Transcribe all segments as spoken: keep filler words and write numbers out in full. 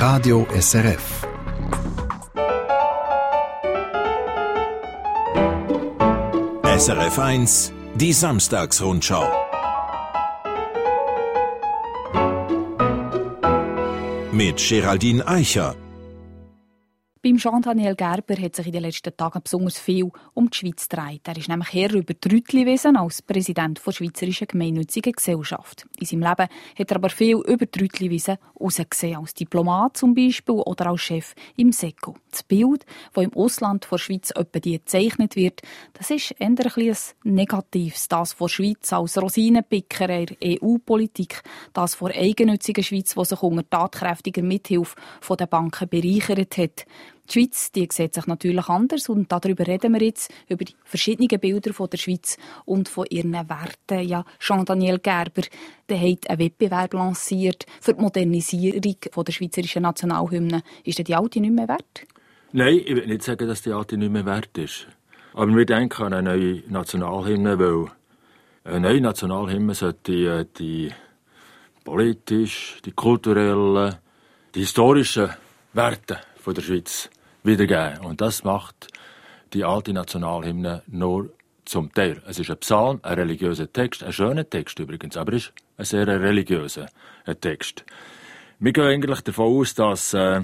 Radio S R F. S R F eins, die Samstagsrundschau. Mit Geraldine Eicher. Beim Jean-Daniel Gerber hat sich in den letzten Tagen besonders viel um die Schweiz gedreht. Er ist nämlich Herr über die Rütliwiesen als Präsident der Schweizerischen Gemeinnützigen Gesellschaft. In seinem Leben hat er aber viel über die Rütliwiesen herausgesehen, als Diplomat zum Beispiel oder als Chef im SECO. Das Bild, das im Ausland von der Schweiz etwa die gezeichnet wird, das ist eher ein bisschen negatives. Das von der Schweiz als Rosinenpicker in der E U-Politik, das von der eigennützigen Schweiz, die sich unter tatkräftiger Mithilfe von den Banken bereichert hat. Die Schweiz, die sieht sich natürlich anders und darüber reden wir jetzt, über die verschiedenen Bilder von der Schweiz und von ihren Werten. Ja, Jean-Daniel Gerber, der hat einen Wettbewerb lanciert für die Modernisierung von der schweizerischen Nationalhymne. Ist denn die alte nicht mehr wert? Nein, ich will nicht sagen, dass die alte nicht mehr wert ist. Aber wir denken an eine neue Nationalhymne, weil eine neue Nationalhymne sollte die politisch, die kulturellen, die historischen Werte von der Schweiz wiedergeben. Und das macht die alte Nationalhymne nur zum Teil. Es ist ein Psalm, ein religiöser Text, ein schöner Text übrigens, aber es ist ein sehr religiöser Text. Wir gehen eigentlich davon aus, dass äh,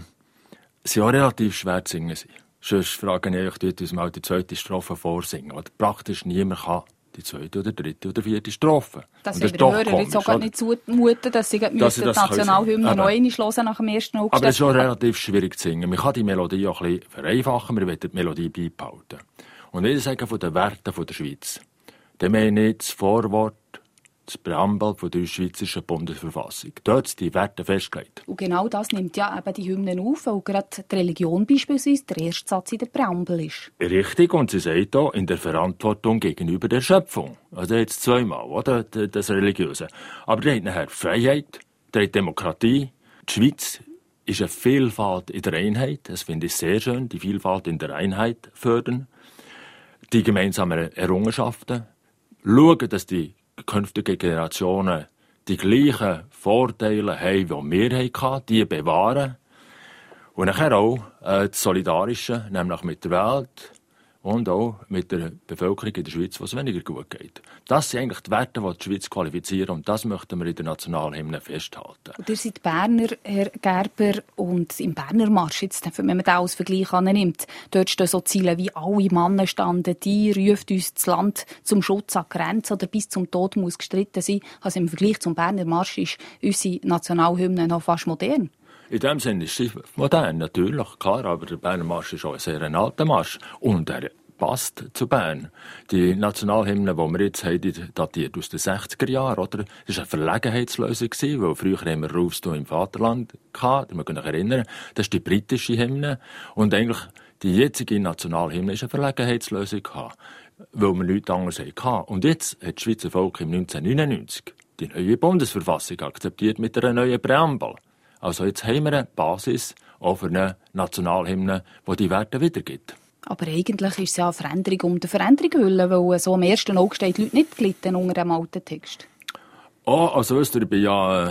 sie auch relativ schwer zu singen sind. Sonst frage ich euch, dort, wie mal die zweite Strophe vorsingen. Oder praktisch niemand kann die zweite oder dritte oder vierte Strophe. Das sind die Hörer jetzt auch nicht zumuten, dass sie die Nationalhymne noch einmal hören nach dem ersten August. Aber es ist schon relativ schwierig zu singen. Man kann die Melodie auch ein bisschen vereinfachen, wir wollen die Melodie beibehalten. Und wenn ich sage von den Werten der Schweiz, dann meine ich das Vorwort, das Präambel von der Schweizerischen Bundesverfassung. Dort sind die Werte festgelegt. Und genau das nimmt ja eben die Hymnen auf, weil gerade die Religion beispielsweise der erste Satz in der Präambel ist. Richtig, und sie sagt auch, in der Verantwortung gegenüber der Schöpfung. Also jetzt zweimal, oder? Das Religiöse. Aber der hat nachher Freiheit, der hat Demokratie. Die Schweiz ist eine Vielfalt in der Einheit. Das finde ich sehr schön, die Vielfalt in der Einheit fördern. Die gemeinsamen Errungenschaften. Schauen, dass die künftige Generationen die gleichen Vorteile haben, die wir hatten, die bewahren. Und nachher auch äh, das Solidarische, nämlich mit der Welt und auch mit der Bevölkerung in der Schweiz, wo es weniger gut geht. Das sind eigentlich die Werte, die die Schweiz qualifizieren, und das möchten wir in der Nationalhymne festhalten. Und ihr seid Berner, Herr Gerber, und im Berner Marsch, jetzt, wenn man das als Vergleich annimmt, dort stehen so Ziele wie «Alle Männer standen die, ruft uns das Land zum Schutz an Grenzen» oder «Bis zum Tod muss gestritten sein». Also im Vergleich zum Berner Marsch ist unsere Nationalhymne noch fast modern. In dem Sinne ist sie modern, natürlich, klar, aber der Berner Marsch ist auch ein sehr alter Marsch. Und er passt zu Bern. Die Nationalhymne, die wir jetzt haben, die datiert aus den sechziger Jahren, oder? Das war eine Verlegenheitslösung, weil früher haben wir «Rufst du im Vaterland» gehabt, wir können euch erinnern, das ist die britische Hymne. Und eigentlich die jetzige Nationalhymne ist eine Verlegenheitslösung gehabt, weil wir nichts anderes hatten. Und jetzt hat das Schweizer Volk im neunzehnhundertneunundneunzig die neue Bundesverfassung akzeptiert mit einer neuen Präambel. Also jetzt haben wir eine Basis auch für eine Nationalhymne, die die Werte wiedergibt. Aber eigentlich ist es ja eine Veränderung um die Veränderung willen, weil so am ersten August stehen die Leute nicht gelitten unter dem alten Text. Oh, also wisst ihr, ich bin ja äh,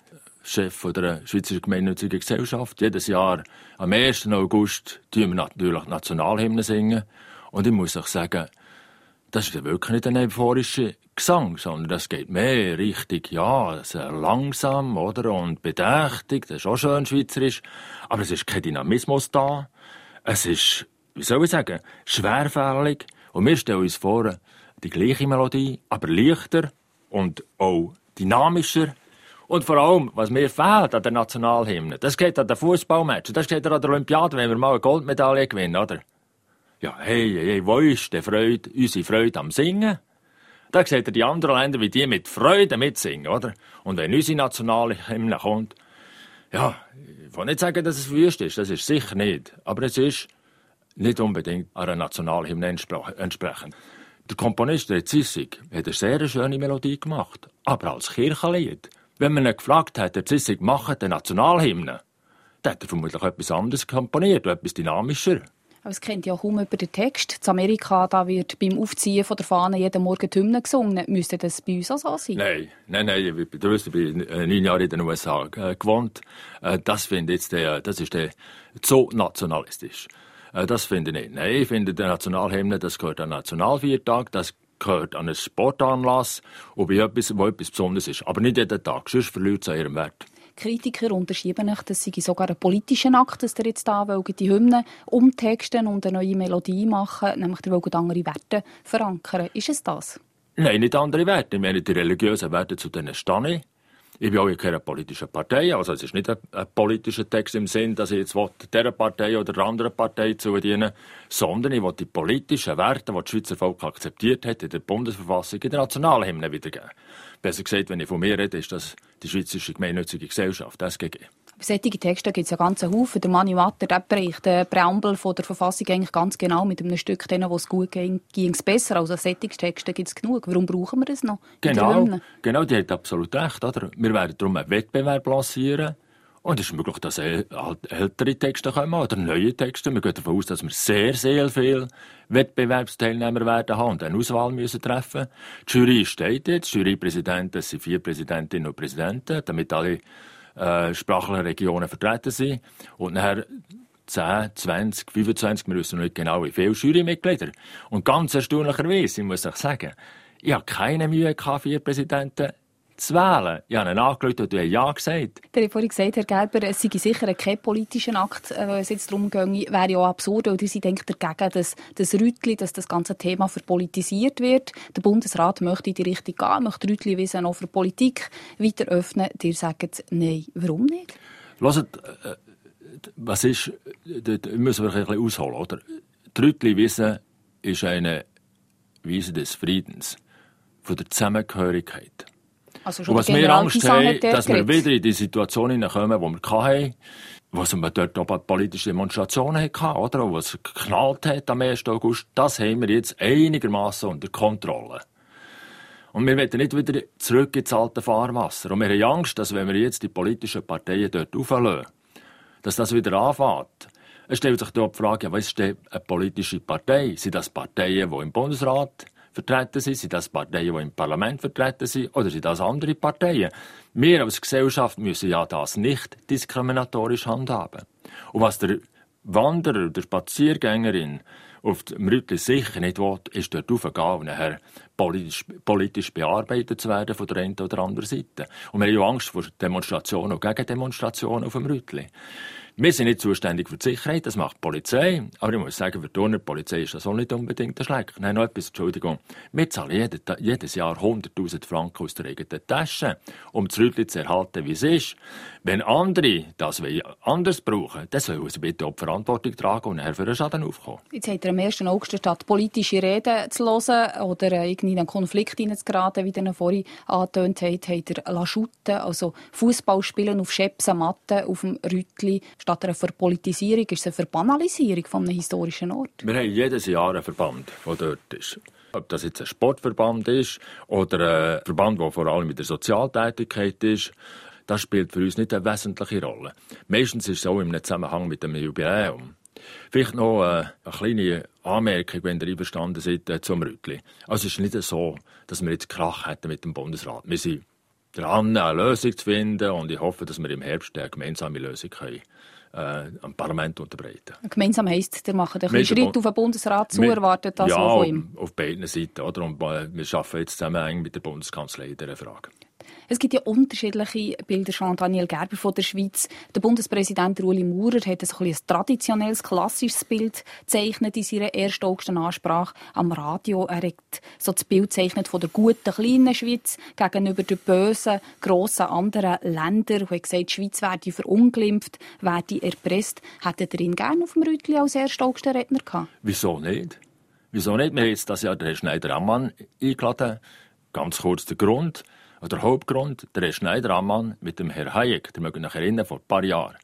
Chef der Schweizerischen Gemeinnützigen Gesellschaft. Jedes Jahr am ersten August singen wir natürlich Nationalhymne singen. Und ich muss euch sagen, das ist wirklich nicht ein euphorischer Gesang, sondern das geht mehr richtig, ja, sehr langsam, oder, und bedächtig, das ist auch schön schweizerisch, aber es ist kein Dynamismus da, es ist, wie soll ich sagen, schwerfällig, und wir stellen uns vor, die gleiche Melodie, aber leichter und auch dynamischer, und vor allem, was mir fehlt an der Nationalhymne, das geht an den Fußballmatchen, das geht an der Olympiade, wenn wir mal eine Goldmedaille gewinnen, oder? Ja, hey, hey, wo ist die Freude, unsere Freude am Singen? Da seht ihr die anderen Länder, wie die mit Freude mitsingen, oder? Und wenn unsere Nationalhymne kommt, ja, ich will nicht sagen, dass es wüst ist, das ist sicher nicht. Aber es ist nicht unbedingt einer Nationalhymne entsprechend. Der Komponist, der Zissig, hat eine sehr schöne Melodie gemacht, aber als Kirchenlied. Wenn man ihn gefragt hat, der Zissig, macht eine Nationalhymne, dann hat er vermutlich etwas anderes komponiert, etwas dynamischer. Es kennt ja kaum über den Text. In Amerika da wird beim Aufziehen von der Fahne jeden Morgen die Hymne gesungen. Müsste das bei uns auch so sein? Nein, nein, nein. Ich bin neun Jahre in den U S A gewohnt. Das finde ich jetzt, das ist so nationalistisch. Das finde ich nicht. Nein, ich finde, der Nationalhymne, das gehört an den Nationalviertag, das gehört an einen Sportanlass und bei etwas, wo etwas Besonderes ist. Aber nicht jeden Tag, sonst verliert es an ihrem Wert. Kritiker unterschieben nicht, dass sie sogar einen politischen Akt, dass der jetzt da die Hymne umtexten und eine neue Melodie machen, nämlich der will andere Werte verankern. Ist es das? Nein, nicht andere Werte. Ich meine, die religiösen Werte, zu denen stehe ich. Ich bin auch in keiner politischen Partei. Also es ist nicht ein, ein politischer Text im Sinn, dass ich jetzt dieser Partei oder der anderen Partei zudienen will, sondern ich will die politischen Werte, die das Schweizer Volk akzeptiert hat, in der Bundesverfassung, in der Nationalhymne wiedergeben. Besser gesagt, wenn ich von mir rede, ist das die Schweizerische Gemeinnützige Gesellschaft, S G G. Bei solchen Texten gibt es ja ganz Haufen. Der Mani Matter, der bricht die Präambel von der Verfassung eigentlich ganz genau mit einem Stück, denen, wo es gut ging, ging es besser. Also solche Texte gibt es genug. Warum brauchen wir das noch? Genau, genau, die hat absolut recht. Oder? Wir werden darum einen Wettbewerb lancieren. Und es ist möglich, dass ältere Texte kommen oder neue Texte. Wir gehen davon aus, dass wir sehr, sehr viele Wettbewerbsteilnehmer werden haben und eine Auswahl müssen treffen. Die Jury steht jetzt. Die Jurypräsidenten sind vier Präsidentinnen und Präsidenten, damit alle äh, sprachlichen Regionen vertreten sind. Und nachher zehn, zwanzig, fünfundzwanzig, wir wissen noch nicht genau, wie viele Jurymitglieder. Und ganz erstaunlicherweise, ich muss euch sagen, ich habe keine Mühe gehabt, vier Präsidenten zu wählen. Ich habe ihn angeschaut und er hat Ja gesagt. Der hat vorhin gesagt, Herr Gerber, es sei sicher kein politischer Akt, wenn es jetzt darum ginge, wäre ja auch absurd, weil Sie denken dagegen, dass das Rütli, dass das ganze Thema verpolitisiert wird. Der Bundesrat möchte in die Richtung gehen, möchte Rütli-Wissen auch für Politik weiter öffnen. Ihr sagt nein. Warum nicht? Hört, äh, was ist, da müssen wir ein bisschen ausholen, oder? Die Rütli-Wissen ist eine Weise des Friedens, von der Zusammengehörigkeit. Also und was wir Angst haben, dass wir wieder in die Situation hineinkommen, die wir hatten, wo wir dort auch politische Demonstrationen hatten, oder? Wo es geknallt hat am ersten August, das haben wir jetzt einigermaßen unter Kontrolle. Und wir wollen nicht wieder zurück ins alte Fahrwasser. Und wir haben Angst, dass wenn wir jetzt die politischen Parteien dort auflösen, dass das wieder anfängt. Es stellt sich da die Frage, ja, was ist denn eine politische Partei? Sind das Parteien, die im Bundesrat vertreten sind? Sind das Parteien, die im Parlament vertreten sind? Oder sind das andere Parteien? Wir als Gesellschaft müssen ja das nicht diskriminatorisch handhaben. Und was der Wanderer, der Spaziergängerin auf dem Rütli sicher nicht will, ist dort raufgehen und nachher politisch, politisch bearbeitet zu werden von der einen oder anderen Seite. Und wir haben ja Angst vor Demonstrationen und Gegendemonstrationen auf dem Rütli. Wir sind nicht zuständig für die Sicherheit, das macht die Polizei. Aber ich muss sagen, für die Urner Polizei ist das auch nicht unbedingt der Schleck. Nein, noch etwas, Entschuldigung. Wir zahlen jedes, jedes Jahr hunderttausend Franken aus der eigenen Tasche, um das Rütli zu erhalten, wie es ist. Wenn andere das anders brauchen, dann sollen sie bitte auch die Verantwortung tragen und nachher für einen Schaden aufkommen. Jetzt hat er am ersten August statt politische Reden zu hören oder irgendwie in einen Konflikt hineinzugeraten, wie er vorhin angetönt hat, hat er Laschuten, also Fußball spielen auf Schäpsen, Matten, auf dem Rütli. Statt einer Verpolitisierung ist es eine Verbanalisierung von einem historischen Ort. Wir haben jedes Jahr einen Verband, der dort ist. Ob das jetzt ein Sportverband ist oder ein Verband, der vor allem mit der Sozialtätigkeit ist, das spielt für uns nicht eine wesentliche Rolle. Meistens ist es auch im Zusammenhang mit dem Jubiläum. Vielleicht noch eine, eine kleine Anmerkung, wenn ihr einverstanden seid, äh, zum Rütli. Also es ist nicht so, dass wir jetzt Krach hätten mit dem Bundesrat. Wir sind dran, eine Lösung zu finden und ich hoffe, dass wir im Herbst eine gemeinsame Lösung können, äh, am Parlament unterbreiten. Gemeinsam heisst, ihr macht einen Schritt auf den Bundesrat zu, erwartet das ja, auch von ihm? Ja, auf beiden Seiten. Oder? Und wir arbeiten jetzt zusammen eng mit der Bundeskanzlei in dieser Frage. Es gibt ja unterschiedliche Bilder, Jean-Daniel Gerber von der Schweiz. Der Bundespräsident Ueli Maurer hat ein, ein traditionelles, klassisches Bild gezeichnet in seiner ersten August-Ansprache am Radio. Er hat so das Bild gezeichnet von der guten, kleinen Schweiz gegenüber den bösen, grossen anderen Ländern. Er hat gesagt, die Schweiz werde verunglimpft, werde erpresst. Hättet ihr ihn gerne auf dem Rütli als ersten August-Redner gehabt? Wieso nicht? Wieso nicht? Wir haben jetzt das Jahr den Herrn Schneider-Ammann eingeladen. Ganz kurz der Grund. Der Hauptgrund, der Herr Schneider-Ammann mit dem Herrn Hayek, der mögen nachher erinnern, vor ein paar Jahren.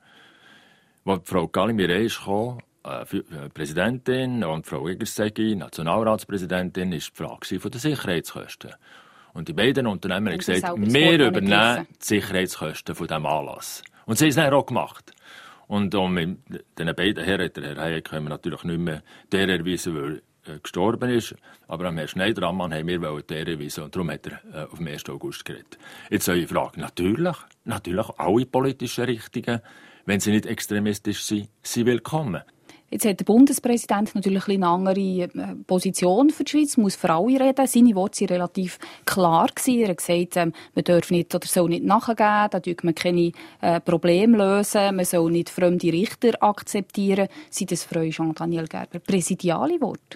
Als Frau Gallimire kam, äh, Präsidentin, und Frau Egerseggi, Nationalratspräsidentin, war die Frage von den Sicherheitskosten. Und die beiden Unternehmen haben gesagt, wir übernehmen die Sicherheitskosten von diesem Anlass. Und sie haben es dann auch gemacht. Und um den beiden Herren, der Herr Hayek, können wir natürlich nicht mehr der erweisen, weil er gestorben ist. Aber am Herrn Schneider-Ammann haben wir der erweisen und darum hat er äh, auf den ersten August geredet. Jetzt soll ich fragen, natürlich, natürlich alle politischen Richtungen, wenn sie nicht extremistisch sind, sind willkommen. Jetzt hat der Bundespräsident natürlich eine andere Position für die Schweiz, muss für alle reden. Seine Worte waren relativ klar. Er hat gesagt, ähm, man darf nicht oder soll nicht nachgeben, da tut man keine äh, Probleme lösen, man soll nicht fremde Richter akzeptieren. Sind das für euch, Jean-Daniel Gerber, präsidiale Worte?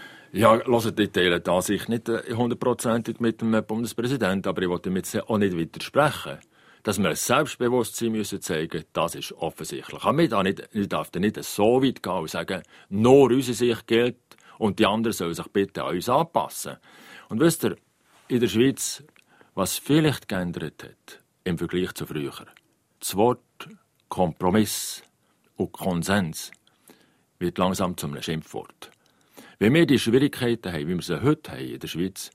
Ja, hört, ich teile die Ansicht nicht hundertprozentig mit dem Bundespräsidenten, aber ich wollte damit auch nicht widersprechen. Dass wir ein Selbstbewusstsein müssen zeigen müssen, das ist offensichtlich. Aber ich darf nicht so weit gehen und sagen, nur unsere Sicht gilt und die anderen sollen sich bitte an uns anpassen. Und wisst ihr, in der Schweiz, was vielleicht geändert hat im Vergleich zu früher, das Wort Kompromiss und Konsens wird langsam zu einem Schimpfwort. Wenn wir die Schwierigkeiten haben, wie wir sie heute haben in der Schweiz,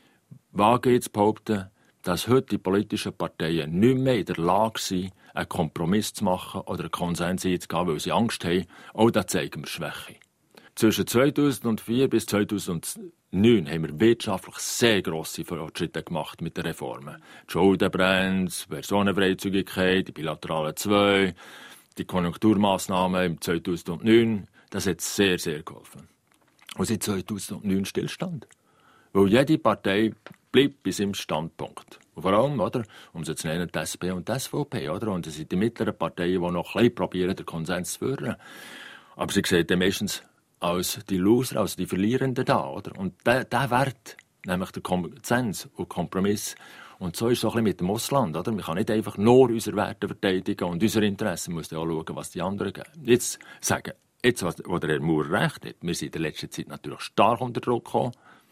wage ich zu behaupten, dass heute die politischen Parteien nicht mehr in der Lage sind, einen Kompromiss zu machen oder einen Konsens einzugehen, weil sie Angst haben, oh, da zeigen wir Schwäche. Zwischen zweitausendvier bis zweitausendneun haben wir wirtschaftlich sehr grosse Fortschritte gemacht mit den Reformen. Die Schuldenbremse, Personenfreizügigkeit, die bilateralen zwei, die Konjunkturmaßnahmen im zweitausendneun, das hat sehr, sehr geholfen. Und seit zweitausendneun Stillstand. Weil jede Partei bleibt bei seinem Standpunkt. Und vor allem, oder, um sie zu nennen, die S P und die S V P. Oder? Und das sind die mittleren Parteien, die noch ein bisschen probieren, den Konsens zu führen. Aber sie sehen dann meistens als die Loser, als die Verlierenden da. Oder? Und der, der Wert, nämlich der Konsens und Kompromiss, und so ist es auch ein bisschen mit dem Ausland. Oder? Man kann nicht einfach nur unsere Werte verteidigen und unsere Interessen, man muss dann auch schauen, was die anderen geben. Jetzt sagen, jetzt, wo der Herr Maurer recht hat, wir sind in der letzten Zeit natürlich stark unter Druck gekommen.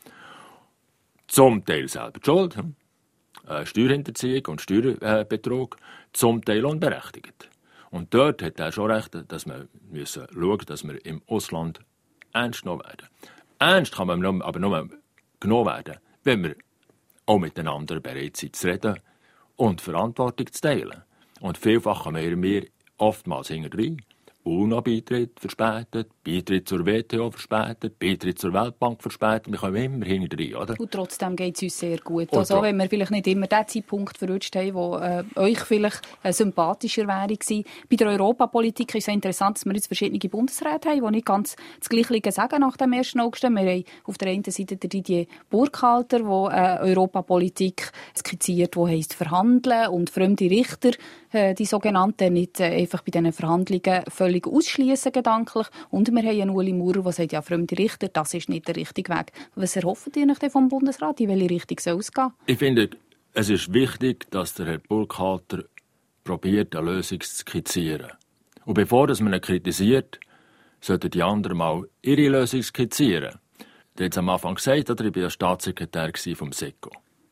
Zum Teil selber die Schuld, äh, Steuerhinterziehung und Steuerbetrug, zum Teil unberechtigt. Und dort hat er schon recht, dass wir müssen schauen, dass wir im Ausland ernst genommen werden. Ernst kann man aber nur genommen werden, wenn wir auch miteinander bereit sind zu reden und Verantwortung zu teilen. Und vielfach haben wir oftmals hinterher U N O-Beitritt verspätet, Beitritt zur W T O verspätet, Beitritt zur Weltbank verspätet. Wir kommen immer hinterher, oder? Und trotzdem geht es uns sehr gut. Also, wenn wir vielleicht nicht immer den Zeitpunkt verrutscht haben, wo äh, euch vielleicht äh, sympathischer wäre gewesen. Bei der Europapolitik ist es interessant, dass wir jetzt verschiedene Bundesräte haben, die nicht ganz das Gleiche sagen nach dem ersten August. Wir haben auf der einen Seite den Didier Burkhalter, der äh, Europapolitik skizziert, die heisst verhandeln und fremde Richter, äh, die sogenannten, nicht äh, einfach bei diesen Verhandlungen völlig ausschließen gedanklich. Und wir haben einen Ueli Maurer, der sagt, ja, fremde Richter, das ist nicht der richtige Weg. Was erhoffen ihr euch vom Bundesrat? In welche Richtung soll es gehen? Ich finde, es ist wichtig, dass der Herr Burkhalter probiert, eine Lösung zu skizzieren. Und bevor man ihn kritisiert, sollten die anderen mal ihre Lösung skizzieren. Der hat es am Anfang gesagt, oder? Ich war ja Staatssekretär vom S E C O.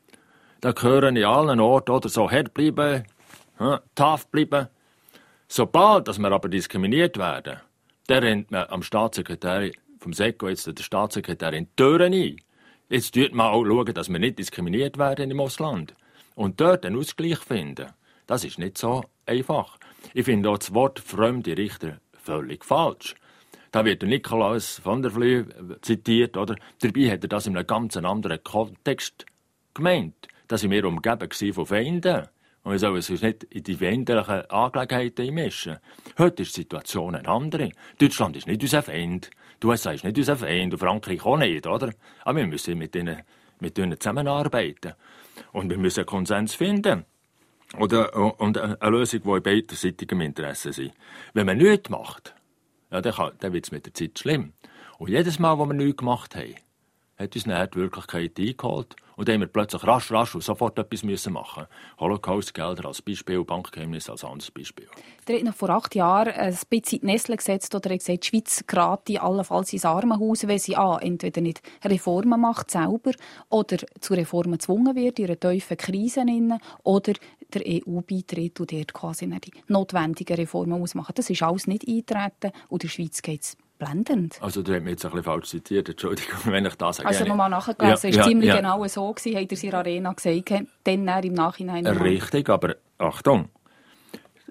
Da gehören in allen Orten oder so hart bleiben, tough bleiben. Sobald dass wir aber diskriminiert werden, dann rennt man am Staatssekretär vom S E C O, jetzt der Staatssekretär, in die Türen ein. Jetzt schaut man auch schauen, dass wir nicht diskriminiert werden im Ausland. Und dort einen Ausgleich finden, das ist nicht so einfach. Ich finde auch das Wort «fremde Richter» völlig falsch. Da wird der Nikolaus von der Flüe zitiert, oder? Dabei hat er das in einem ganz anderen Kontext gemeint. Da sind wir umgeben von Feinden. Und wir sollen uns nicht in die feindlichen Angelegenheiten einmischen. Heute ist die Situation eine andere. Deutschland ist nicht unser Feind. Die U S A ist nicht unser Feind und Frankreich auch nicht, oder? Aber wir müssen mit ihnen, mit ihnen zusammenarbeiten. Und wir müssen einen Konsens finden. Oder, und eine Lösung, die in beiderseitigem Interesse ist. Wenn man nichts macht, ja, dann, kann, dann wird es mit der Zeit schlimm. Und jedes Mal, wo wir nichts gemacht haben, hat uns nachher die Wirklichkeit eingeholt. Und dann haben wir plötzlich rasch, rasch und sofort etwas müssen machen. Holocaust-Gelder als Beispiel, Bankgeheimnis als anderes Beispiel. Der hat noch vor acht Jahren ein bisschen die Nestle gesetzt oder gesagt, die Schweiz gerate allenfalls ins Armenhaus, wenn sie A, entweder nicht Reformen macht selber oder zu Reformen gezwungen wird, in einer tiefen Krise innen, oder der E U-Beitritt und dort quasi die notwendigen Reformen muss machen. Das ist alles nicht eintreten und der Schweiz geht es blendend. Also, du hast mich jetzt ein bisschen falsch zitiert, Entschuldigung, wenn ich das sage. Also, nochmal nachgelesen, es ja, war ziemlich ja. genau so gewesen, hat er in der Arena gesagt, dann im Nachhinein. Richtig, aber Achtung,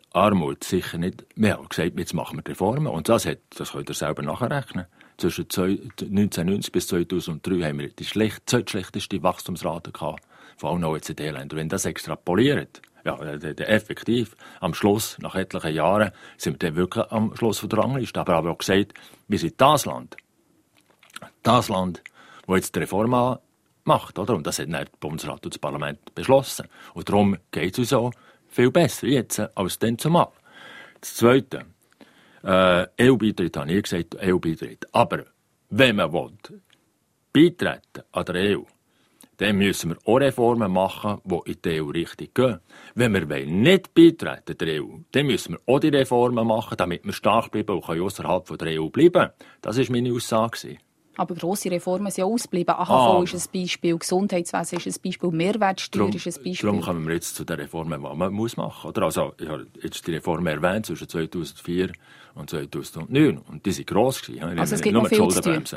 Armut sicher nicht. Wir haben gesagt, jetzt machen wir die Reformen. Und das, hat, das könnt ihr selber nachrechnen. Zwischen neunzehnhundertneunzig bis zweitausenddrei haben wir die schlecht, zweitschlechteste Wachstumsrate gehabt von allen O E C D-Ländern. Wenn das extrapoliert, ja, effektiv, am Schluss, nach etlichen Jahren, sind wir dann wirklich am Schluss von der Rangliste. Aber wir haben auch gesagt, wir sind das Land, das Land, das jetzt die Reform macht. Oder? Und das hat dann der Bundesrat und das Parlament beschlossen. Und darum geht es uns auch viel besser jetzt als dann zumal. Das Zweite, äh, E U-Beitritt, habe ich nie gesagt, E U-Beitritt. Aber wenn man will, beitreten an der E U, dann müssen wir auch Reformen machen, die in die E U richtig gehen. Wenn wir nicht beitreten der E U, dann müssen wir auch die Reformen machen, damit wir stark bleiben und außerhalb der E U bleiben. Das war meine Aussage. Aber grosse Reformen sind ausgeblieben. A H V ah. ist ein Beispiel, Gesundheitswesen ist ein Beispiel, Mehrwertsteuer drum, ist ein Beispiel. Darum kommen wir jetzt zu den Reformen, die man muss machen muss. Also, ich habe jetzt die Reformen erwähnt zwischen zweitausendvier und zweitausendneun. Und die waren gross. Also es gibt noch viel zu tun.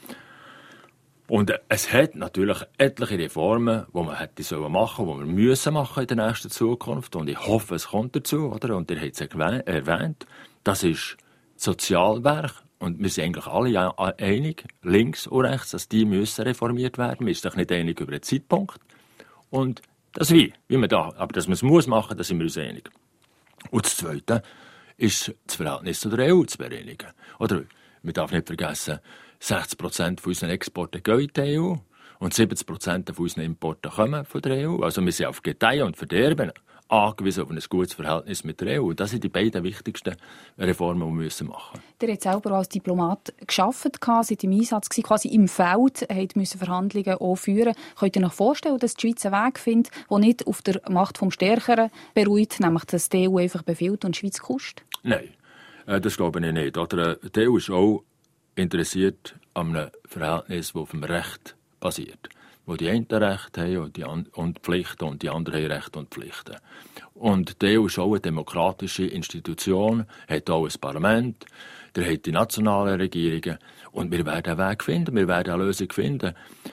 Und es hat natürlich etliche Reformen, die man hätte machen sollen, die wir müssen machen in der nächsten Zukunft. Und ich hoffe, es kommt dazu. Oder? Und ihr habt es erwähnt. Das ist Sozialwerk. Und wir sind eigentlich alle einig, links und rechts, dass die müssen reformiert werden. Wir sind sich nicht einig über den Zeitpunkt. Und das wie, wie man da, aber dass man es muss machen, da sind wir uns einig. Und das Zweite ist das Verhältnis zu der E U zu bereinigen. Oder, man darf nicht vergessen, sechzig Prozent von unseren Exporten gehen in die E U und siebzig Prozent von unseren Importen kommen von der E U. Also wir sind auf Gedeihen und Verderben angewiesen auf ein gutes Verhältnis mit der E U. Das sind die beiden wichtigsten Reformen, die wir müssen machen müssen. Ihr habt selber als Diplomat gearbeitet, seid im Einsatz, quasi im Feld, musste Verhandlungen auch führen. Könnt ihr euch vorstellen, dass die Schweiz einen Weg findet, der nicht auf der Macht des Stärkeren beruht, nämlich dass die E U einfach befiehlt und die Schweiz kuscht? Nein, das glaube ich nicht. Oder die E U ist auch interessiert an einem Verhältnis, das auf dem Recht basiert. Wo die einen Rechte haben und die, und Pflichten und die anderen haben Rechte und Pflichten. Und die E U ist auch eine demokratische Institution, hat auch ein Parlament, der hat die nationalen Regierungen und wir werden einen Weg finden, wir werden eine Lösung finden.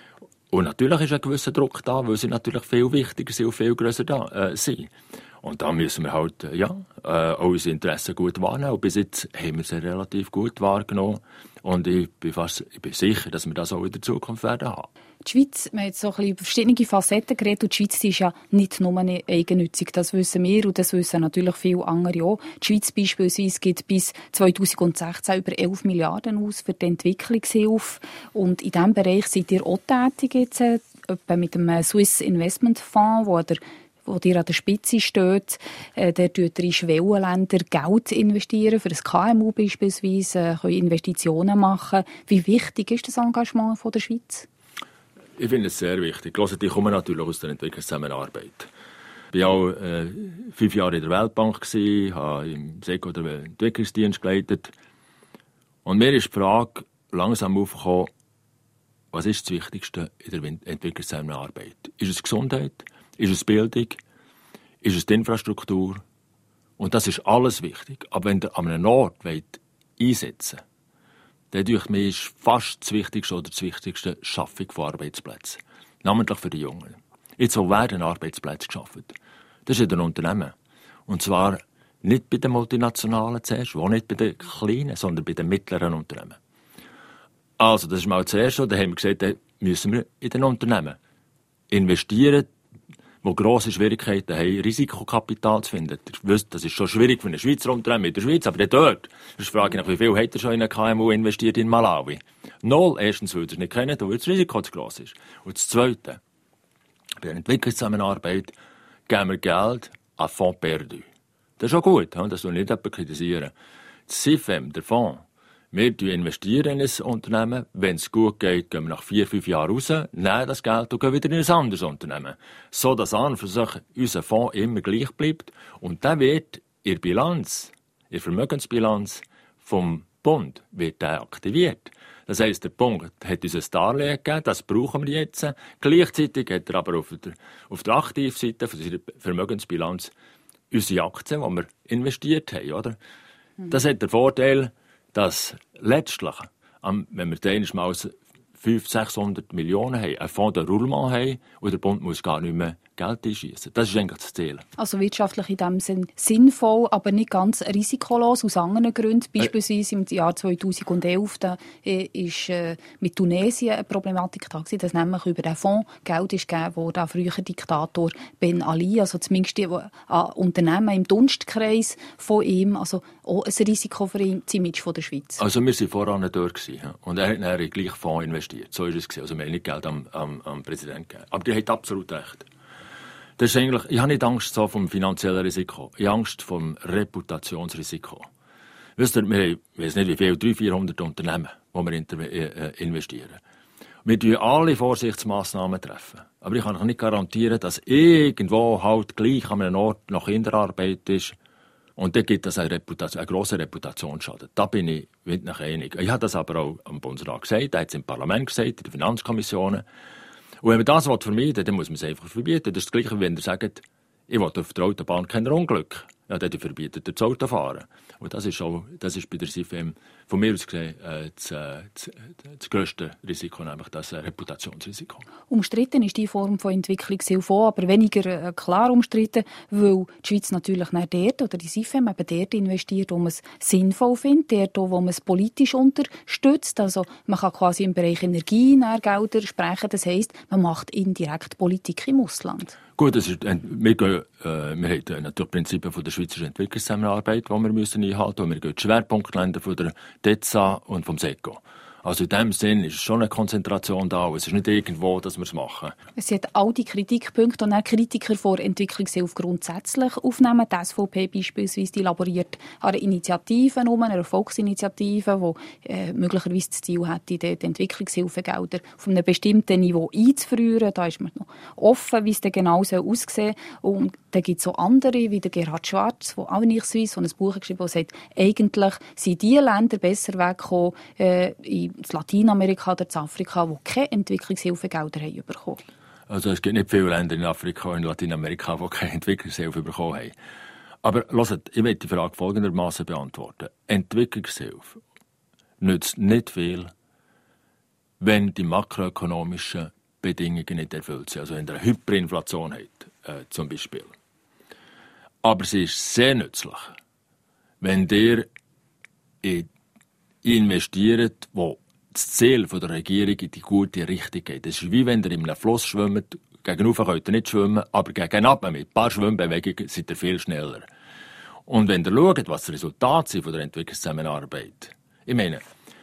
Und natürlich ist ein gewisser Druck da, weil sie natürlich viel wichtiger sind und viel grösser da, äh, sind. Und da müssen wir halt äh, ja, äh, unsere Interessen gut wahrnehmen. Und bis jetzt haben wir sie relativ gut wahrgenommen. Und ich bin, fast, ich bin sicher, dass wir das auch in der Zukunft werden haben. Die Schweiz, wir haben jetzt so ein bisschen über verschiedene Facetten geredet, und die Schweiz ist ja nicht nur eigennützig, das wissen wir und das wissen natürlich viele andere auch. Die Schweiz beispielsweise gibt bis zweitausendsechzehn über elf Milliarden aus für die Entwicklungshilfe, und in diesem Bereich seid ihr auch tätig jetzt, äh, mit dem Swiss Investment Fonds, wo der wo ihr an der Spitze steht. Äh, der tut in Schwellenländer Geld investieren, für ein K M U beispielsweise, äh, können Investitionen machen. Wie wichtig ist das Engagement von der Schweiz? Ich finde es sehr wichtig. Ich komme natürlich aus der Entwicklungszusammenarbeit. Ich war auch äh, fünf Jahre in der Weltbank, gewesen, habe im SECO den Entwicklungsdienst geleitet. Und mir ist die Frage langsam aufgekommen, was ist das Wichtigste in der Entwicklungszusammenarbeit? Ist es Gesundheit? Ist es Bildung? Ist es die Infrastruktur? Und das ist alles wichtig. Aber wenn ihr an einem Ort einsetzen wollt, dann durch mich ist fast das Wichtigste oder das Wichtigste die Schaffung von Arbeitsplätzen. Namentlich für die Jungen. Jetzt wo werden Arbeitsplätze geschaffen? Das ist in den Unternehmen. Und zwar nicht bei den Multinationalen zuerst, auch nicht bei den kleinen, sondern bei den mittleren Unternehmen. Also, das ist mal das Erste. Da haben wir gesagt, da müssen wir in den Unternehmen investieren, die grosse Schwierigkeiten haben, Risikokapital zu finden. Ihr wisst, das ist schon schwierig für einen Schweizer Unternehmen in der Schweiz, aber dort ist die Frage nach, wie viel hat er schon in ein K M U investiert in Malawi? Null. Erstens, weil er es nicht kennt und weil das Risiko zu gross ist. Und das Zweite, bei der Entwicklungszusammenarbeit geben wir Geld an Fonds perdu. Das ist auch gut, das soll nicht jemand kritisieren. Das S I F E M, der Fonds, wir investieren in ein Unternehmen. Wenn es gut geht, gehen wir nach vier, fünf Jahren raus, nehmen das Geld und gehen wieder in ein anderes Unternehmen. So dass an und für sich unser Fonds immer gleich bleibt. Und dann wird in der Bilanz, in der Vermögensbilanz vom Bund, wird der aktiviert. Das heisst, der Bund hat uns ein Darlehen gegeben, das brauchen wir jetzt. Gleichzeitig hat er aber auf der, auf der Aktivseite von seiner Vermögensbilanz unsere Aktien, die wir investiert haben. Oder? Das hat den Vorteil, dass letztlich, wenn wir dann mal fünfhundert, sechshundert Millionen haben, einen Fonds de Roulement haben, und der Bund muss gar nicht mehr Geld einschießen. Das ist eigentlich das Ziel. Also wirtschaftlich in dem Sinn sinnvoll, aber nicht ganz risikolos, aus anderen Gründen. Beispielsweise im Jahr zweitausendelf da, äh, ist äh, mit Tunesien eine Problematik da gewesen, dass nämlich über den Fonds Geld ist gegeben, wo der frühere Diktator Ben Ali, also zumindest die an Unternehmen im Dunstkreis von ihm, also auch ein Risiko für ihn, das Image von der Schweiz. Also wir waren voran dort gewesen, und er hat dann in gleich Fonds investiert. So ist es. Also wir haben nicht Geld am, am, am Präsidenten gegeben. Aber der hat absolut recht. Das ist eigentlich, ich habe nicht Angst so vom finanziellen Risiko. Ich habe Angst vom Reputationsrisiko. Wisst ihr, wir haben, ich weiss nicht wie viel, dreihundert, vierhundert Unternehmen, wo wir investieren. Wir treffen alle Vorsichtsmaßnahmen treffen. Aber ich kann euch nicht garantieren, dass irgendwo halt gleich an einem Ort noch Kinderarbeit ist. Und dann gibt es eine, Reputation, eine grosse Reputationsschaden. Da bin ich mit nach einig. Ich habe das aber auch am Bundesrat gesagt, er hat es im Parlament gesagt, in den Finanzkommissionen. Und wenn man das vermeiden will, dann muss man es einfach verbieten. Das ist das Gleiche, wie wenn ihr sagt, ich will auf der Autobahn kein Unglück. Ja, dann verbietet das Autofahren. Und das ist, auch, das ist bei der S I F M von mir aus gesehen äh, das, äh, das, das grösste Risiko, nämlich das äh, Reputationsrisiko. Umstritten ist die Form von Entwicklungshilfe auch, aber weniger äh, klar umstritten, weil die Schweiz natürlich nach dort, oder die S I F M eben dort investiert, wo man es sinnvoll findet, dort, wo man es politisch unterstützt. Also man kann quasi im Bereich Energie Gelder sprechen, das heisst, man macht indirekt Politik im Ausland. Gut, das ist, wir, gehen, äh, wir haben natürlich Prinzipien von der Schweizerischen Entwicklungszusammenarbeit, die wir müssen einhalten müssen. Wir gehen die Schwerpunktländer von der D E Z A und vom SECO. Also in dem Sinn ist schon eine Konzentration da. Es ist nicht irgendwo, dass wir es machen. Es hat all die Kritikpunkte, und auch Kritiker vor Entwicklungshilfe grundsätzlich aufnehmen. Die S V P beispielsweise, die laboriert an einer Initiative, einer Volksinitiative, die äh, möglicherweise das Ziel hätte, die Entwicklungshilfegelder auf einem bestimmten Niveau einzufrieren. Da ist man noch offen, wie es dann genau aussehen soll. Und dann gibt es auch andere, wie der Gerhard Schwarz, der auch nicht Swiss, der ein Buch geschrieben hat, sagt, eigentlich sind diese Länder besser weggekommen, äh, in Lateinamerika oder in Afrika, die keine Entwicklungshilfegelder haben bekommen. Also es gibt nicht viele Länder in Afrika und in Lateinamerika, die keine Entwicklungshilfe bekommen haben. Aber hört, ich möchte die Frage folgendermaßen beantworten. Entwicklungshilfe nützt nicht viel, wenn die makroökonomischen Bedingungen nicht erfüllt sind. Also wenn ihr eine Hyperinflation habt, äh, zum Beispiel. Aber sie ist sehr nützlich, wenn ihr investiert, wo das Ziel der Regierung in die gute Richtung geht. Das ist wie wenn ihr in einem Fluss schwimmt. Gegenüber könnt ihr nicht schwimmen, aber gegenab mit ein paar Schwimmbewegungen seid ihr viel schneller. Und wenn ihr schaut, was das Resultat sind von der Entwicklungszusammenarbeit. Ich meine,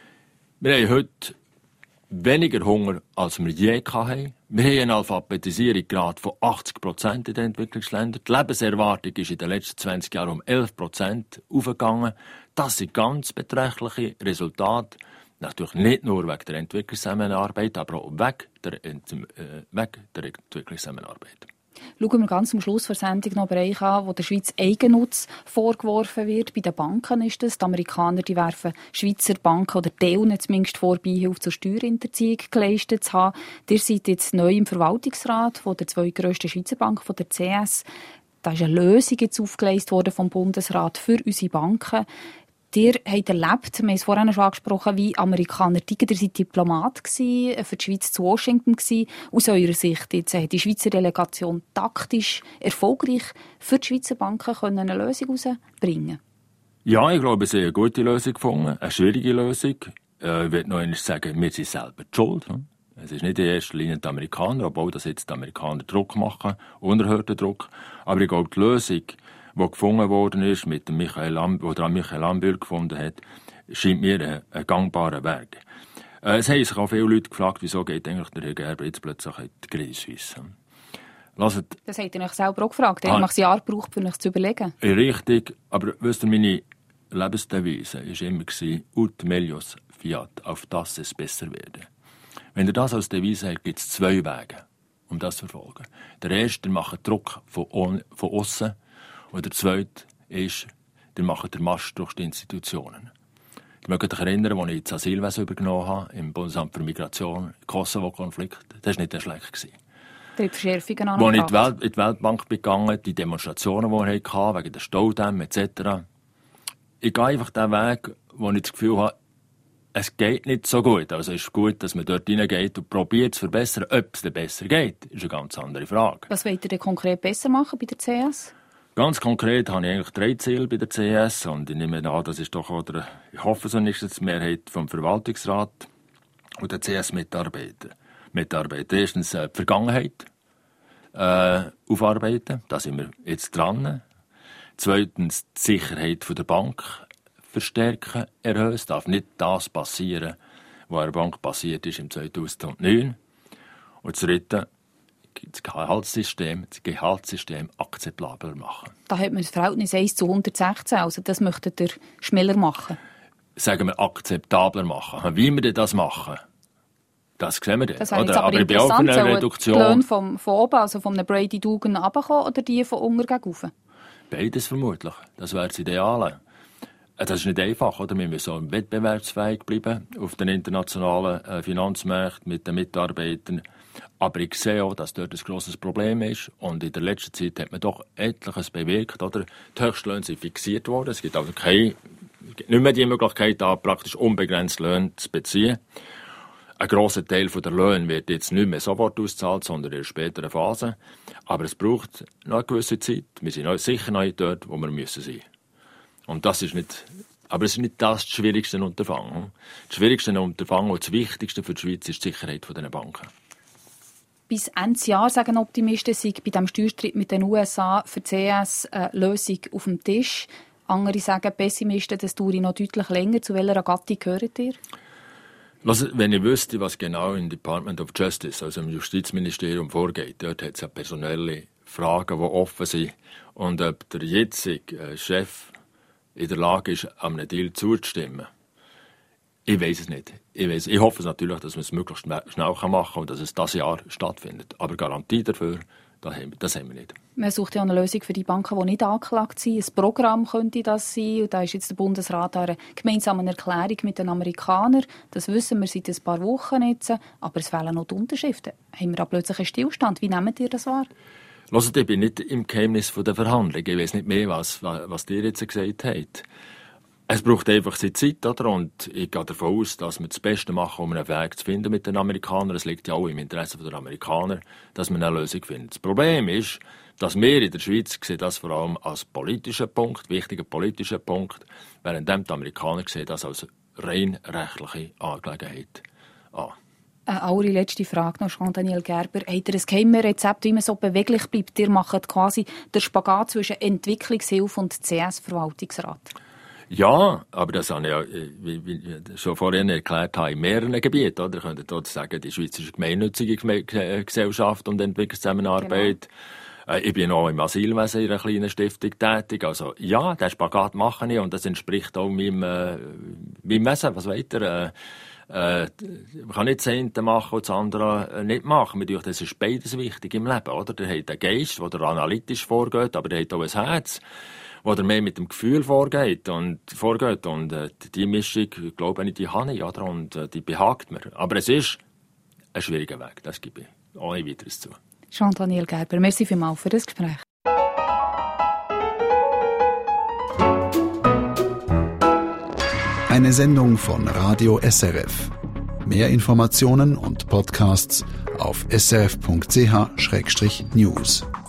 wir haben heute weniger Hunger, als wir je hatten. Wir haben eine Alphabetisierungsgrad von achtzig Prozent in den Entwicklungsländern. Die Lebenserwartung ist in den letzten zwanzig Jahren um elf Prozent aufgegangen. Das sind ganz beträchtliche Resultate. Natürlich nicht nur wegen der Entwicklungszusammenarbeit, aber auch wegen der, äh, wegen der Entwicklungszusammenarbeit. Schauen wir ganz am Schluss der Sendung noch einen Bereich an, wo der Schweiz Eigennutz vorgeworfen wird. Bei den Banken ist das. Die Amerikaner die werfen Schweizer Banken oder Teilen zumindest vor, Beihilfe zur Steuerhinterziehung geleistet zu haben. Ihr seid jetzt neu im Verwaltungsrat von der zweitgrössten Schweizer Bank, von der C S. Da ist eine Lösung jetzt aufgeleistet worden vom Bundesrat für unsere Banken. Ihr habt erlebt, wir haben es vorhin schon angesprochen, wie Amerikaner ticken. Ihr seid Diplomat gewesen, für die Schweiz zu Washington gewesen. Aus eurer Sicht jetzt hat die Schweizer Delegation taktisch erfolgreich für die Schweizer Banken können eine Lösung herausbringen. Ja, ich glaube, sie haben eine gute Lösung gefunden, eine schwierige Lösung. Ich will noch einmal sagen, wir sind selber die Schuld. Es ist nicht in erster Linie die Amerikaner, obwohl das jetzt die Amerikaner Druck machen, unerhörten Druck. Aber ich glaube, die Lösung, die gefunden worden ist, mit dem Michael Lamb, oder Michael Lambühl gefunden hat, scheint mir ein, ein gangbarer Weg. Äh, es haben sich auch viele Leute gefragt, wieso geht eigentlich der Herr Gerber jetzt plötzlich in die Credit Suisse. Lasst, das habt ihr euch selber auch gefragt. Ihr habt ein Jahr gebraucht, um euch zu überlegen. Richtig, aber wisst ihr, meine Lebensdevise war immer «Ut melius fiat», auf das es besser werde. Wenn ihr das als Devise habt, gibt es zwei Wege, um das zu verfolgen. Der erste, ihr macht Druck von, von aussen. Und der zweite ist, ihr macht den Marsch durch die Institutionen. Ich möchte euch erinnern, als ich das Asylwesen übernommen habe, im Bundesamt für Migration, Kosovo-Konflikt. Das war nicht schlecht. Die Verschärfungen angebracht. Als ich in die, Welt, in die Weltbank gegangen, die Demonstrationen, die wir hatten, wegen der Staudämme et cetera. Ich gehe einfach den Weg, wo ich das Gefühl habe, es geht nicht so gut. Also es ist gut, dass man dort hineingeht und probiert zu verbessern. Ob es dann besser geht, ist eine ganz andere Frage. Was wollt ihr denn konkret besser machen bei der C S? Ganz konkret habe ich eigentlich drei Ziele bei der C S. Und ich nehme an, das ist doch, oder ich hoffe, so ist es die Mehrheit vom Verwaltungsrat und der C S-Mitarbeiter. Mitarbeiter. Erstens äh, die Vergangenheit äh, aufarbeiten. Da sind wir jetzt dran. Zweitens die Sicherheit der Bank verstärken, erhöhen. Es darf nicht das passieren, was an der Bank passiert ist im zweitausendneun. Und das Dritte, das Gehaltssystem, das Gehaltssystem akzeptabler machen. Da hat man das Verhältnis eins zu hundertsechzehn, also das möchtet ihr schneller machen? Sagen wir akzeptabler machen. Wie wir das machen, das sehen wir dann. Das wäre jetzt aber, aber interessant, eine Reduktion. Die Löhne von, von oben, also von einem Brady Dugan runterkommen oder die von unten gegen rauf? Beides vermutlich. Das wäre das Ideale. Das ist nicht einfach, oder? Wir müssen auch wettbewerbsfähig bleiben auf den internationalen äh, Finanzmärkten mit den Mitarbeitern. Aber ich sehe auch, dass dort ein grosses Problem ist. Und in der letzten Zeit hat man doch etliches bewirkt, oder? Die Höchstlöhne sind fixiert worden. Es gibt also keine, nicht mehr die Möglichkeit, da praktisch unbegrenzt Löhne zu beziehen. Ein grosser Teil der Löhne wird jetzt nicht mehr sofort ausgezahlt, sondern in einer späteren Phase. Aber es braucht noch eine gewisse Zeit. Wir sind noch sicher noch nicht dort, wo wir müssen sein. Und das ist nicht, aber es ist nicht das, das schwierigste Unterfangen. Das schwierigste Unterfangen und das Wichtigste für die Schweiz ist die Sicherheit dieser Banken. Bis Ende Jahr, sagen Optimisten, sei bei diesem Steuerstreit mit den U S A für die C S eine Lösung auf dem Tisch. Andere sagen Pessimisten, das dauert noch deutlich länger. Zu welcher Gattung gehört ihr? Was, wenn ich wüsste, was genau im Department of Justice, also im Justizministerium, vorgeht, dort hat es ja personelle Fragen, die offen sind. Und ob der jetzige Chef in der Lage ist, einem Deal zuzustimmen, ich weiß es nicht. Ich, weiss, ich hoffe natürlich, dass man es möglichst schnell machen kann und dass es dieses Jahr stattfindet. Aber Garantie dafür, das haben wir nicht. Man sucht ja eine Lösung für die Banken, die nicht angeklagt sind. Ein Programm könnte das sein. Und da ist jetzt der Bundesrat an einer gemeinsamen Erklärung mit den Amerikanern. Das wissen wir seit ein paar Wochen jetzt. Aber es fehlen noch die Unterschriften. Haben wir da plötzlich einen Stillstand? Wie nehmt ihr das wahr? Hört, ich bin nicht im Geheimnis der Verhandlungen. Ich weiß nicht mehr, was, was ihr jetzt gesagt habt. Es braucht einfach seine Zeit, oder? Und ich gehe davon aus, dass wir das Beste machen, um einen Weg zu finden mit den Amerikanern. Es liegt ja auch im Interesse der Amerikaner, dass wir eine Lösung finden. Das Problem ist, dass wir in der Schweiz sehen das vor allem als politischen Punkt, wichtigen politischen Punkt, während die Amerikaner sehen das als rein rechtliche Angelegenheit an. Eine allerletzte Frage noch, Jean-Daniel Gerber. Habt ihr ein Geheimrezept, wie man so beweglich bleibt? Ihr macht quasi den Spagat zwischen Entwicklungshilfe und C S-Verwaltungsrat. Ja, aber das habe ich ja, wie, wie schon vorhin erklärt habe, in mehreren Gebieten. Oder? Ich könnte dort sagen, die Schweizerische Gemeinnützige Gesellschaft und Entwicklungszusammenarbeit. Genau. Ich bin auch im Asylwesen in einer kleinen Stiftung tätig. Also ja, den Spagat mache ich und das entspricht auch meinem, äh, meinem Wesen. Was weiter? Äh, äh, man kann nicht das eine machen und das andere nicht machen. Das ist beides wichtig im Leben. Oder? Der hat einen Geist, der analytisch vorgeht, aber der hat auch ein Herz, wo der mehr mit dem Gefühl vorgeht und, vorgeht. und äh, die Mischung, glaube ich, die habe ich, oder? Und äh, die behagt mir. Aber es ist ein schwieriger Weg, das gebe ich ohne weiteres zu. Jean-Daniel Gerber, merci vielmals für das Gespräch. Eine Sendung von Radio S R F. Mehr Informationen und Podcasts auf s r f punkt c h schrägstrich news.